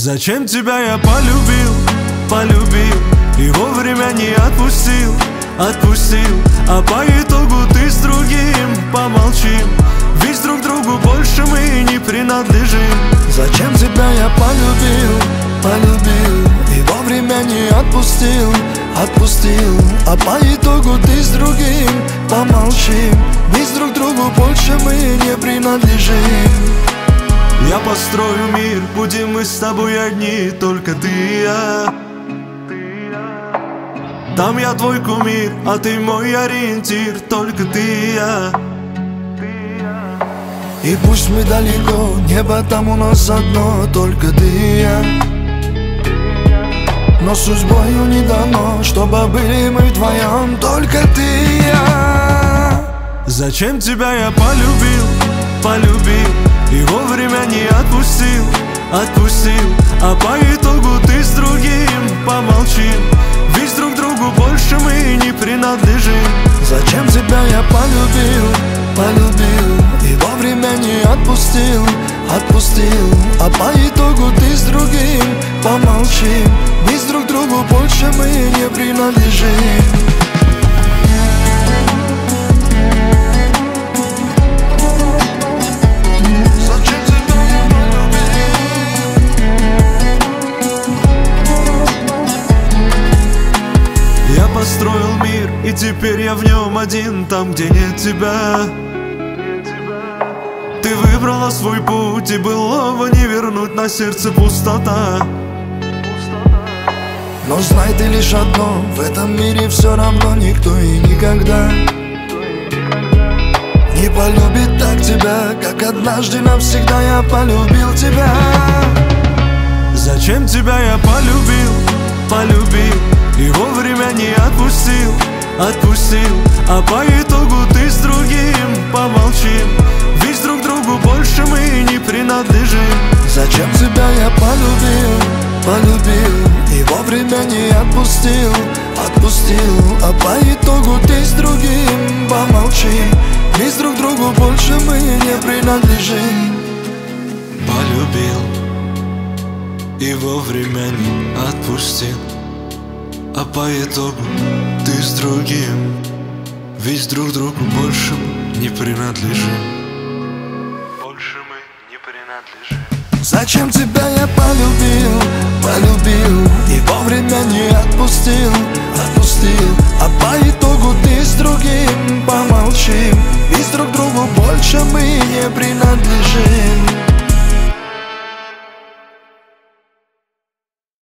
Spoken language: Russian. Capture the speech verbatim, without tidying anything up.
Зачем тебя я полюбил, полюбил и вовремя не отпустил, отпустил, а по итогу ты с другим помолчим, ведь друг другу больше мы не принадлежим. Зачем тебя я полюбил, полюбил и вовремя не отпустил, отпустил, а по итогу ты с другим помолчим, ведь друг другу больше мы не принадлежим. Я построю мир, будем мы с тобой одни, только ты и я. Там я твой кумир, а ты мой ориентир, только ты и я. И пусть мы далеко, небо там у нас одно, только ты и я. Но судьбою не дано, чтобы были мы вдвоем, только ты и я. Зачем тебя я полюбил, полюбил и вовремя не отпустил, отпустил, а по итогу ты с другим помолчим, ведь друг другу больше мы не принадлежим. Зачем тебя я полюбил, полюбил и вовремя не отпустил, отпустил, а по итогу ты с другим помолчим, ведь друг другу больше мы не принадлежим. Я построил мир, и теперь я в нем один, там, где нет тебя. Ты выбрала свой путь, и былого не вернуть, на сердце пустота. Но знай ты лишь одно, в этом мире все равно никто и никогда не полюбит так тебя, как однажды навсегда я полюбил тебя. Зачем тебя я полюбил, полюбил и вовремя не отпустил, отпустил, а по итогу ты с другим помолчим, ведь друг другу больше мы не принадлежим. Зачем тебя я полюбил, полюбил и вовремя не отпустил, отпустил, а по итогу ты с другим помолчим, ведь друг другу больше мы не принадлежим. Полюбил и вовремя не отпустил, а по итогу ты с другим, ведь друг другу больше мы не принадлежим. Больше мы не принадлежим. Зачем тебя я полюбил, полюбил и вовремя не отпустил, отпустил, а по итогу ты с другим помолчим, ведь друг другу больше мы не принадлежим.